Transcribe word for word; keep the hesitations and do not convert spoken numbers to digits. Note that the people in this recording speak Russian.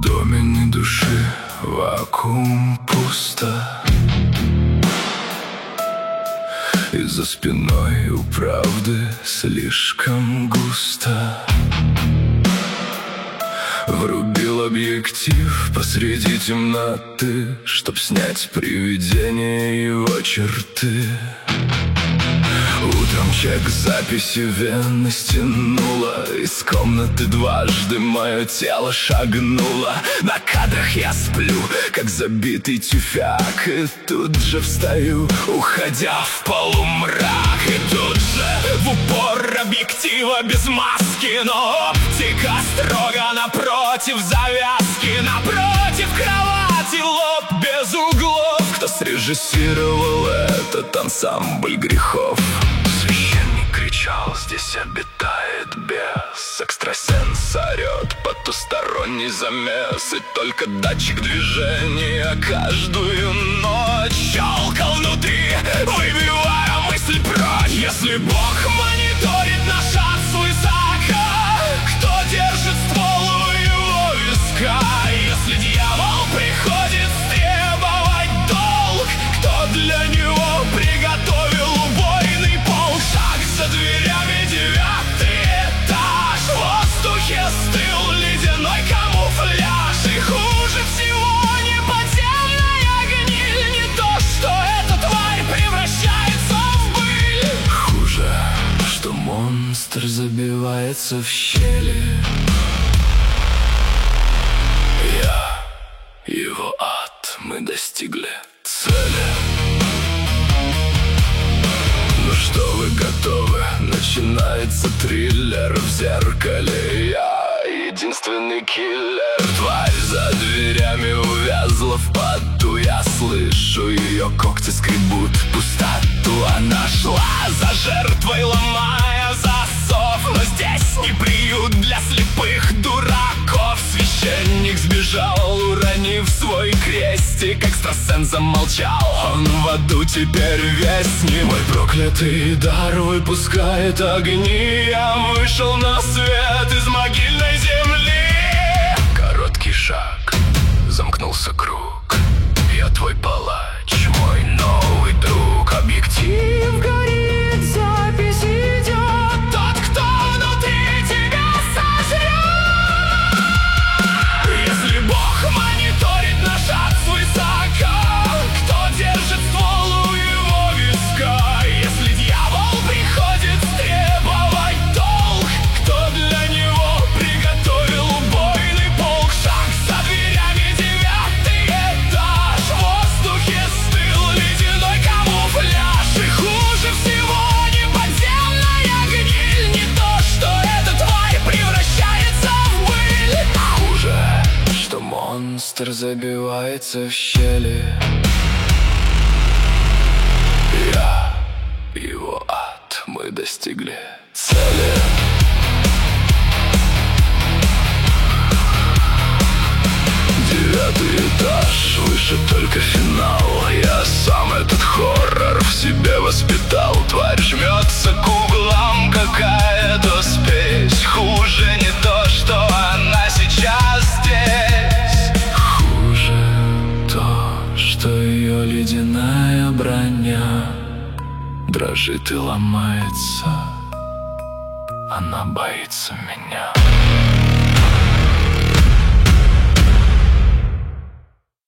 доме ни души, вакуум, пусто. И за спиной у правды слишком густо. Врубил объектив посреди темноты, чтоб снять привидение его черты. Утром чек записи вены стянула, из комнаты дважды мое тело шагнуло. На кадрах я сплю, как забитый тюфяк, и тут же встаю, уходя в полумрак. И тут же в упор объектива без маски, но оптика строго напротив завязки. Напротив кровати лоб без углов. Кто срежиссировал этот ансамбль грехов? Священник кричал: здесь обитает бес. Экстрасенс орет потусторонний замес. И только датчик движения каждую ночь щелкал внутри, выбивая мысль прочь. Если Бог мониторит наш ад свысока, кто держит ствол у его виска? Если дьявол приходит требовать долг, кто для него приготовил убойный полк? Шаг за дверями, девятый этаж. В воздухе стыл ледяной камуфляж. И хуже всего не подземная гниль, не то, что эта тварь превращается в пыль. Хуже, что монстр забивается в щели. Я, его ад, мы достигли цели. Ну что, вы готовы? Начинается триллер. В зеркале я единственный киллер. Тварь за дверями увязла в поту. Я слышу, ее когти скребут пустоту. Она шла за жертвой, ломая засов. Но здесь не приют для слепых дураков. Священник сбежал, уронив свой крестик. Экстрасенс замолчал, он в аду теперь вестник. Мой проклятый дар выпускает огни. Я вышел на свет из могильной земли. Короткий шаг, замкнулся круг. Я твой палач, мой новый друг. Объектив горит, запись идет. Тот, кто внутри тебя сожрет. Если Бог мониторит наш ад свысока, кто держит ствол у его виска? Если дьявол приходит требовать долг, кто для него приготовил убойный полк? Шаг за дверями, девятый этаж. В воздухе стыл ледяной камуфляж. И хуже всего не подземная гниль, не то, что эта тварь превращается в пыль. Хуже, что монстр забивается в щели. Я, его ад, мы достигли цели. Девятый этаж, выше только финал. Я сам этот хоррор в себе воспитал. Тварь жмется к углам, какая-то спесь. Хуже не то, что она сейчас здесь. Хуже то, что ее ледяная броня дрожит и ломается. Она боится меня.